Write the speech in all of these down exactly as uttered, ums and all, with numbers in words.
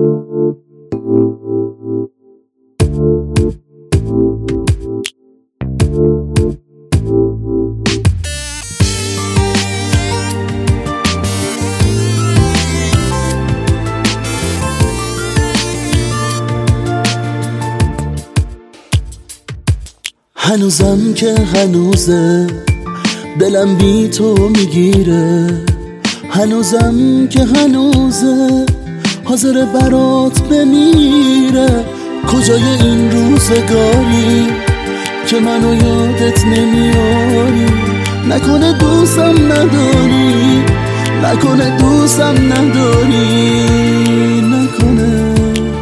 هنوزم که هنوزه دلم بی تو میگیره، هنوزم که هنوزه حاضر برات بمیره. کجای این روزگاری که منو یادت نمیاری؟ نکنه دوستم نداری، نکنه دوستم نداری، نکنه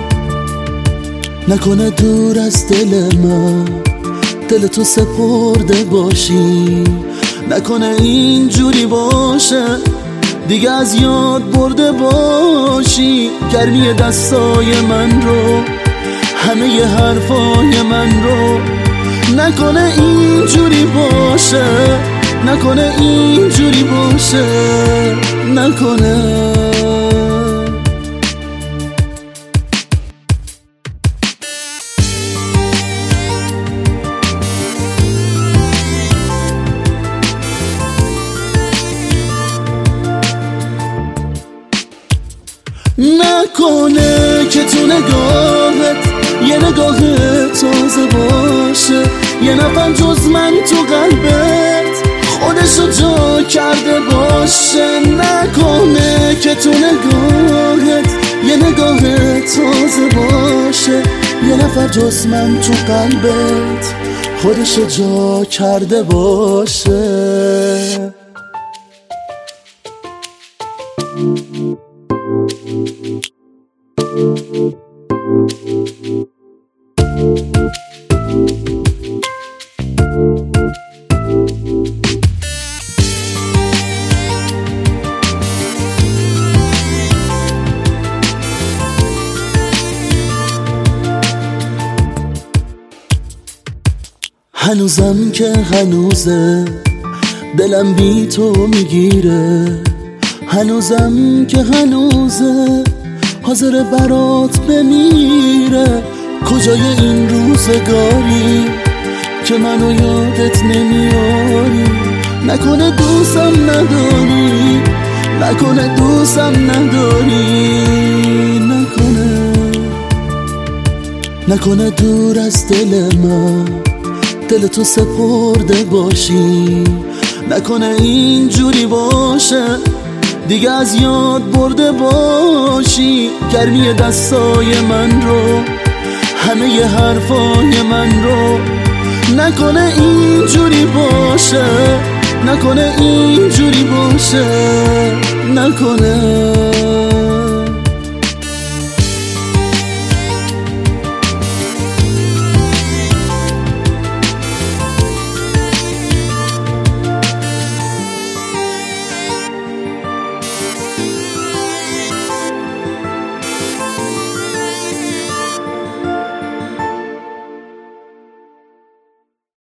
نکنه دور از دل من دل تو سپرده باشی، نکنه اینجوری باشه دیگه از یاد برده باشی. گرمی دستای من رو، همه ی حرفای من رو، نکنه اینجوری باشه، نکنه اینجوری باشه، نکنه نکنه که تو نگاهت یه نگاه تازه باشه، یه نفر جز من تو قلبت خودشو جا کرده باشه. نکنه که تو نگاهت یه نگاه تازه باشه، یه نفر جز من تو قلبت خودشو جا کرده باشه. هنوزم که هنوزه دلم بی تو میگیره، هنوزم که هنوزه حاضر برات بمیره. کجای این روزگاری که منو یادت نمیاری؟ نکنه دوستم نداری، نکنه دوستم نداری، نکنه نکنه دور از دل من دل تو سپرده باشی، نکنه اینجوری باشه دیگه از یاد برده باشی. گرمی دستای من رو، همه ی حرفای من رو، نکنه اینجوری باشه، نکنه اینجوری باشه، نکنه